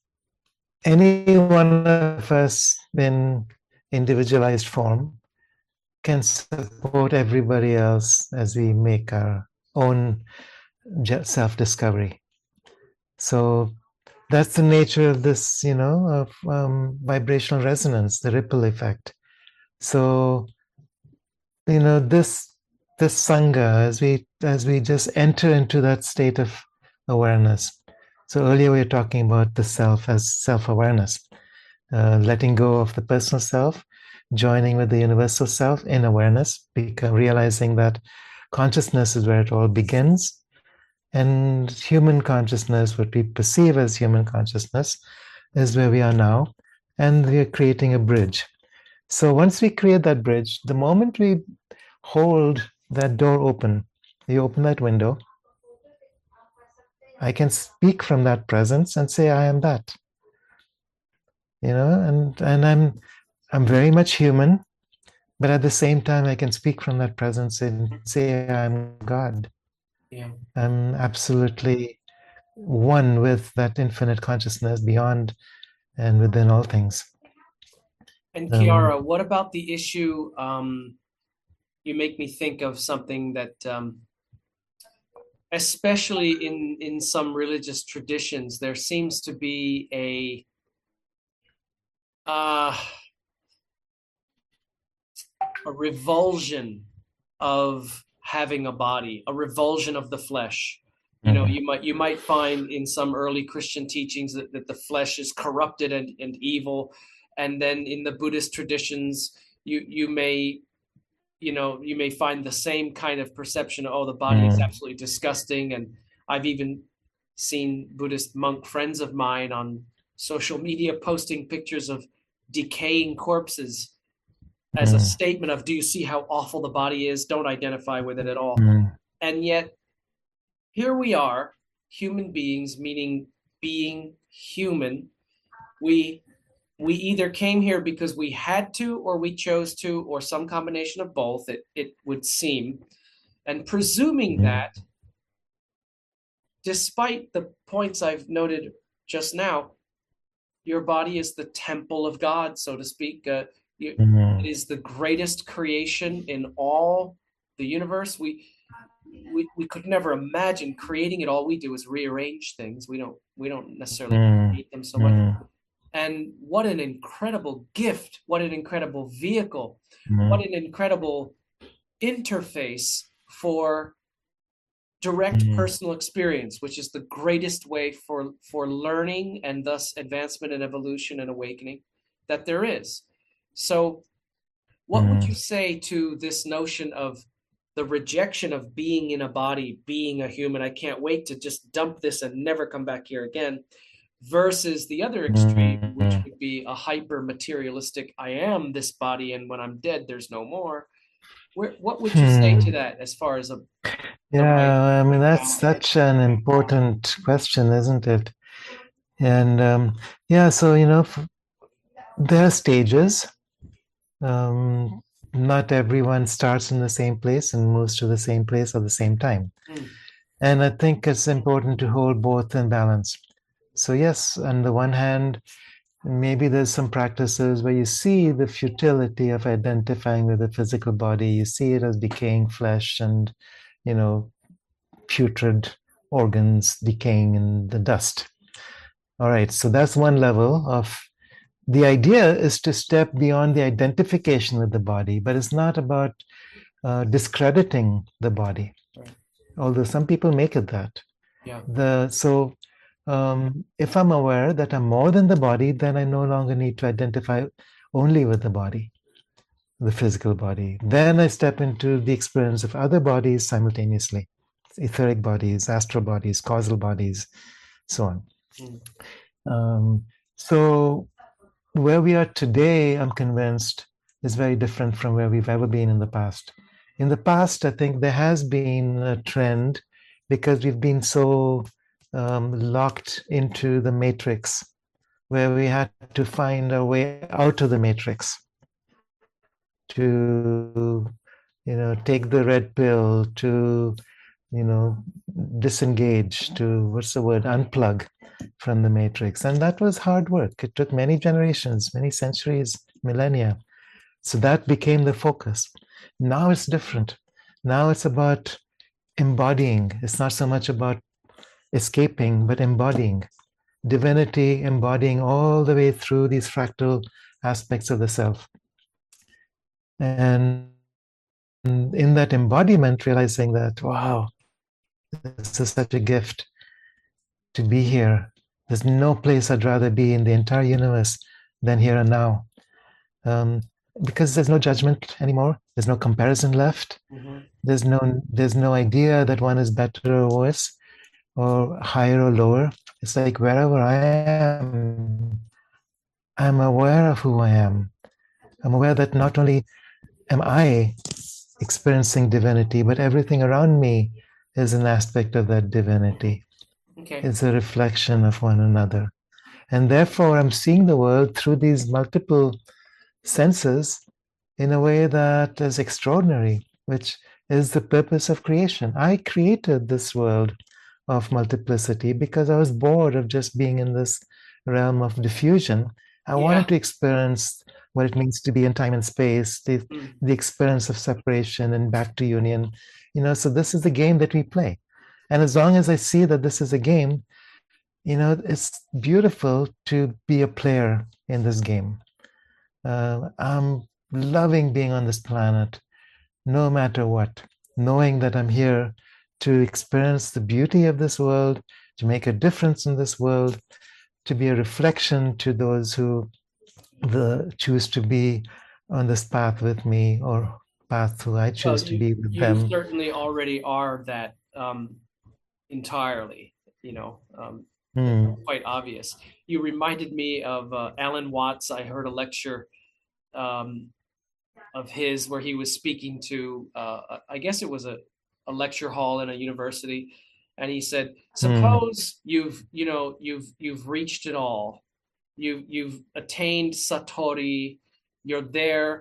any one of us in individualized form can support everybody else as we make our own self-discovery. So that's the nature of this, of vibrational resonance, the ripple effect. So, this sangha, as we just enter into that state of awareness. So earlier we were talking about the self as self-awareness, letting go of the personal self, joining with the universal self in awareness, realizing that consciousness is where it all begins, and human consciousness, what we perceive as human consciousness, is where we are now, and we are creating a bridge. So once we create that bridge, the moment we hold that door open, you open that window, I can speak from that presence and say, I am that. And I'm very much human, but at the same time, I can speak from that presence and say, I'm God. Yeah. I'm absolutely one with that infinite consciousness beyond and within all things. And Um, Kiara, what about the issue? You make me think of something that, especially in some religious traditions, there seems to be uh, a revulsion of having a body, a revulsion of the flesh. mhm, You might find in some early Christian teachings that the flesh is corrupted and evil. And then in the Buddhist traditions, you may find the same kind of perception. Oh, the body is mm, absolutely disgusting. And I've even seen Buddhist monk friends of mine on social media posting pictures of decaying corpses as a mm, statement of, do you see how awful the body is? Don't identify with it at all. mm, And yet here we are, human beings, meaning being human. We we either came here because we had to, or we chose to, or some combination of both, it would seem. And presuming mm, that, despite the points I've noted just now, your body is the temple of God, so to speak. It Mm, is the greatest creation in all the universe. We could never imagine creating it. All we do is rearrange things. We don't necessarily mm, create them so much. mm, And what an incredible gift! What an incredible vehicle! What mm, an incredible interface for direct mm, personal experience, which is the greatest way for learning and thus advancement and evolution and awakening that there is. So what would you mm. say to this notion of the rejection of being in a body, being a human? I can't wait to just dump this and never come back here again, versus the other extreme, which Mm. would be a hyper materialistic, I am this body, and when I'm dead, there's no more. What would you say to Hmm. that as far as the right Yeah, I mean, that's balance? such an important question, isn't it? And yeah, so, there are stages. Um, Not everyone starts in the same place and moves to the same place at the same time. Mm, And I think it's important to hold both in balance. So, yes, on the one hand, maybe there's some practices where you see the futility of identifying with the physical body. You see it as decaying flesh and, you know, putrid organs decaying in the dust. All right, so that's one level of the idea is to step beyond the identification with the body, but it's not about discrediting the body, right. although some people make it that. Yeah. If I'm aware that I'm more than the body, then I no longer need to identify only with the body, the physical body. Then I step into the experience of other bodies simultaneously, etheric bodies, astral bodies, causal bodies, so on. Mm, Um, so where we are today, I'm convinced, is very different from where we've ever been in the past. In the past, I think there has been a trend because we've been so locked into the matrix where we had to find a way out of the matrix to, take the red pill, to, you know, disengage, to, what's the word, unplug from the matrix. And that was hard work. It took many generations, many centuries, millennia. So that became the focus. Now it's different. Now it's about embodying. It's not so much about escaping, but embodying divinity, embodying all the way through these fractal aspects of the self. And in that embodiment, realizing that, wow, this is such a gift to be here. There's no place I'd rather be in the entire universe than here and now. Um, because there's no judgment anymore. There's no comparison left. mhm. There's no idea that one is better or worse or higher or lower. It's like wherever I am, I'm aware of who I am. I'm aware that not only am I experiencing divinity, but everything around me is an aspect of that divinity. Okay. It's a reflection of one another. And therefore, I'm seeing the world through these multiple senses in a way that is extraordinary, which is the purpose of creation. I created this world of multiplicity because I was bored of just being in this realm of diffusion. I wanted Yeah. to experience what it means to be in time and space, Mm. the experience of separation and back to union. So this is the game that we play. And as long as I see that this is a game, it's beautiful to be a player in this game. I'm loving being on this planet, no matter what, knowing that I'm here to experience the beauty of this world, to make a difference in this world, to be a reflection to those who choose to be on this path with me or path who I Well, choose to you be with you them. certainly already are that entirely, that's Hmm. quite obvious. You reminded me of Alan Watts. I heard a lecture um, of his where he was speaking to, I guess it was a lecture hall in a university, and he said, Hmm. "Suppose you've reached it all. You've attained satori. You're there.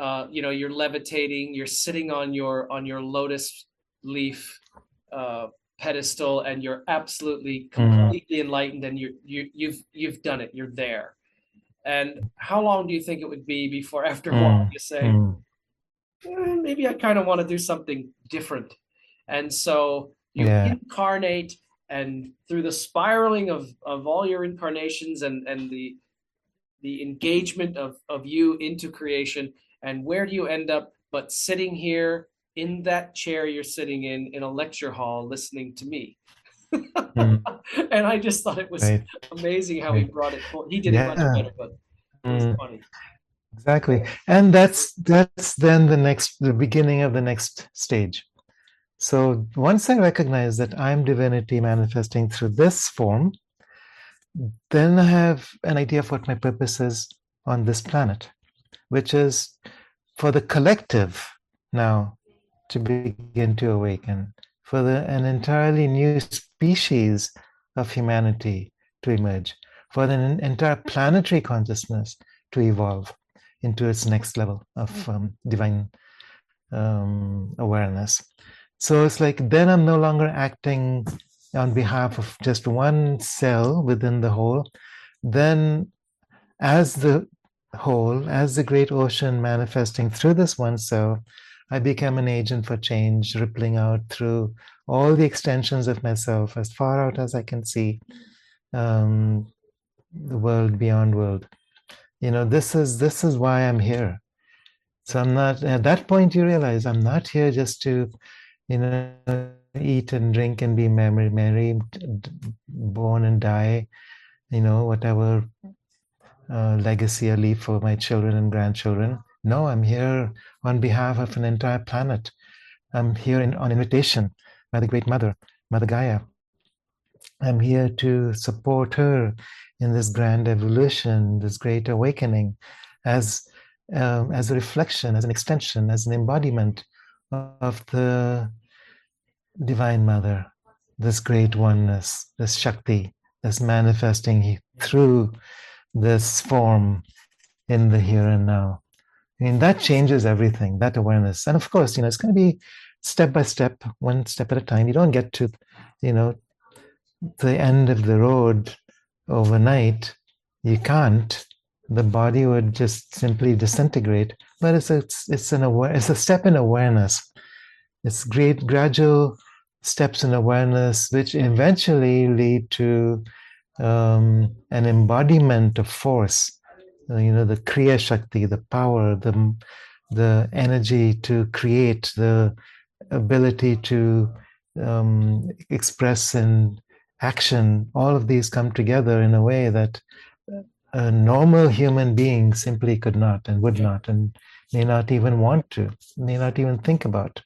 You're levitating. You're sitting on your lotus leaf." pedestal and you're absolutely Mm, completely enlightened and you've done it. You're there. And how long do you think it would be before after a while mm, you say, mm. maybe I kind of want to do something different. And so you Yeah. incarnate, and through the spiraling of all your incarnations and the engagement of you into creation, and where do you end up but sitting here in that chair you're sitting in a lecture hall listening to me. Mm, And I just thought it was right. amazing how he Right. brought it forward. He did it much Yeah. better, but it was Mm, funny. exactly. And that's then the beginning of the next stage. So once I recognize that I'm divinity manifesting through this form, then I have an idea of what my purpose is on this planet, which is for the collective now to begin to awaken, for an entirely new species of humanity to emerge, for the entire planetary consciousness to evolve into its next level of divine awareness. So it's like then I'm no longer acting on behalf of just one cell within the whole. Then, as the whole, as the great ocean manifesting through this one cell, I become an agent for change, rippling out through all the extensions of myself as far out as I can see, the world beyond world. This is why I'm here. So I'm not at that point. You realize I'm not here just to, you know, eat and drink and be merry, born and die. Whatever legacy I leave for my children and grandchildren. No, I'm here on behalf of an entire planet. I'm here on invitation by the Great Mother, Mother Gaia. I'm here to support her in this grand evolution, this great awakening, as as a reflection, as an extension, as an embodiment of the Divine Mother, this great oneness, this Shakti, this manifesting through this form in the here and now. I mean, that changes everything, that awareness. And of course, it's going to be step by step, one step at a time. You don't get to, you know, the end of the road overnight. You can't. The body would just simply disintegrate. But it's a step in awareness. It's great gradual steps in awareness, which eventually lead to an embodiment of force. The Kriya Shakti, the power, the energy to create, the ability to express in action. All of these come together in a way that a normal human being simply could not and would not and may not even want to, may not even think about.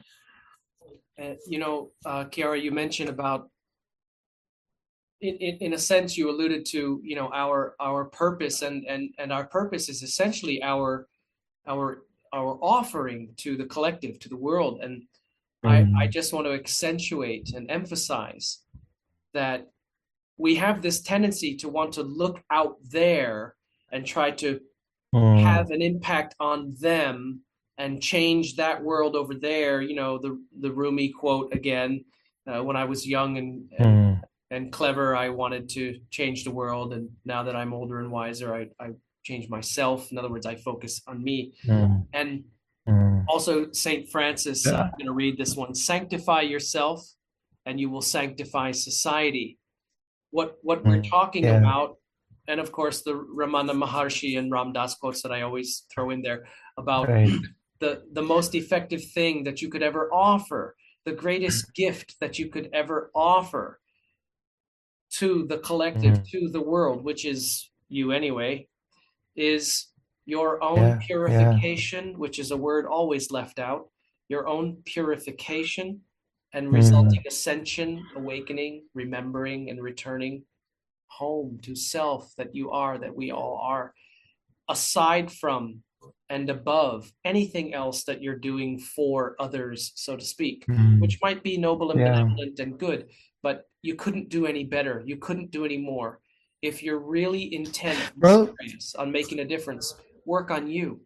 Kiara, you mentioned about in a sense you alluded to our purpose, and our purpose is essentially our our offering to the collective, to the world. And I Mm, just want to accentuate and emphasize that we have this tendency to want to look out there and try to have mm, an impact on them and change that world over there. The Rumi quote again. When I was young mm, and clever, I wanted to change the world, and now that I'm older and wiser, I change myself. In other words, I focus on me. mm, And mm. also Saint Francis, I'm Yeah. going to read this one: sanctify yourself and you will sanctify society. What we're Mm, talking yeah. about, and of course the Ramana Maharshi and Ram Dass quotes that I always throw in there about Right. the most effective thing that you could ever offer, the greatest gift that you could ever offer to the collective, Mm, to the world, which is you anyway, is your own yeah. Yeah. purification, which is a word always left out, your own purification and resulting Mm, ascension, awakening, remembering, and returning home to self, that you are, that we all are, aside from and above anything else that you're doing for others, so to speak, mm, which might be noble and yeah. benevolent and good, but you couldn't do any better. You couldn't do any more. If you're really intent and Well, serious on making a difference, work on you.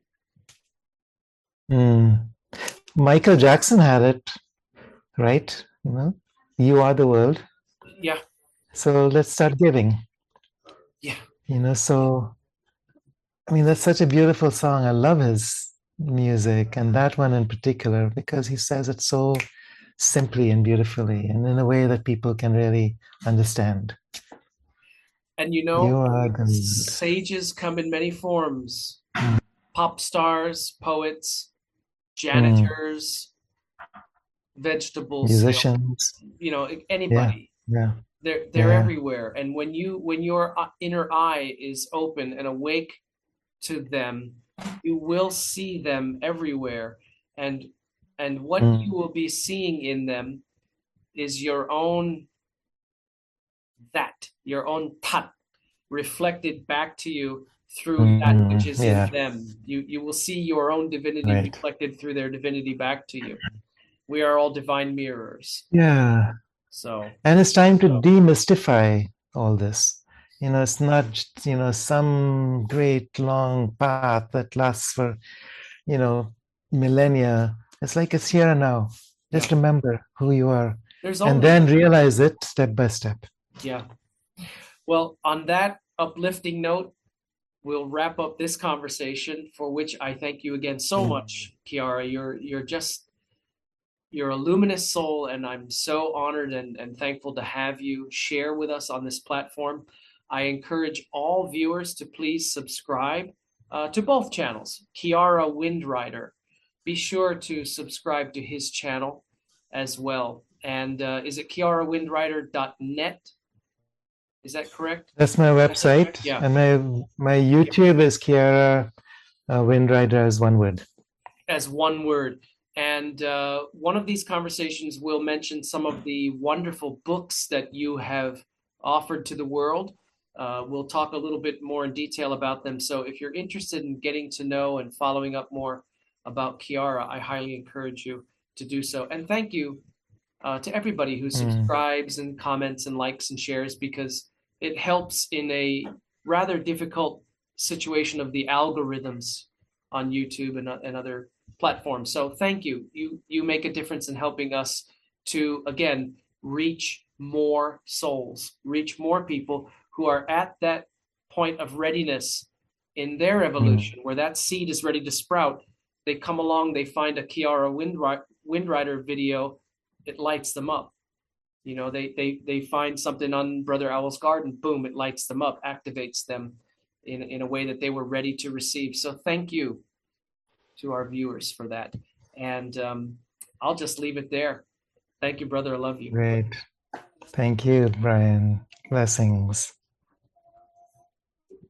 mm, Michael Jackson had it, right? you are the world. Yeah, So let's start giving. yeah. So I mean, that's such a beautiful song. I love his music and that one in particular because he says it so simply and beautifully and in a way that people can really understand. And You are the world. sages come in many forms. Pop stars, poets, Mm, janitors, vegetable musicians. Yeah, anybody. yeah, They're yeah. everywhere. And when your inner eye is open and awake to them, you will see them everywhere. And what you Mm, will be seeing in them is your own tat reflected back to you through that which is in yeah, them. You will see your own divinity right. reflected through their divinity back to you. We are all divine mirrors. Yeah. So And it's time to demystify all this. It's not, some great long path that lasts for, you know, millennia. It's like it's here and now. yeah, Just remember who you are there's and only then realize it step by step. yeah. Well, on that uplifting note, we'll wrap up this conversation, for which I thank you again so Mm. much, Kiara. You're a luminous soul, and I'm so honored and thankful to have you share with us on this platform. I encourage all viewers to please subscribe to both channels, Kiara Windrider. Be sure to subscribe to his channel as well. And is it kiarawindrider.net? Is that correct? That's my website. Yeah. And my YouTube is Kiara Windrider as one word. As one word. And one of these conversations will mention some of the wonderful books that you have offered to the world. We'll talk a little bit more in detail about them. So if you're interested in getting to know and following up more about Kiara, I highly encourage you to do so. And thank you to everybody who Mm. subscribes and comments and likes and shares, because it helps in a rather difficult situation of the algorithms on YouTube and other platforms. So thank you. You make a difference in helping us to again reach more souls, reach more people who are at that point of readiness in their evolution, where that seed is ready to sprout. They come along, they find a Kiara Windrider video, it lights them up. They find something on Brother Owl's garden, boom, it lights them up, activates them in a way that they were ready to receive. So thank you to our viewers for that. And I'll just leave it there. Thank you, brother. I love you. Great. Thank you, Brian. Blessings.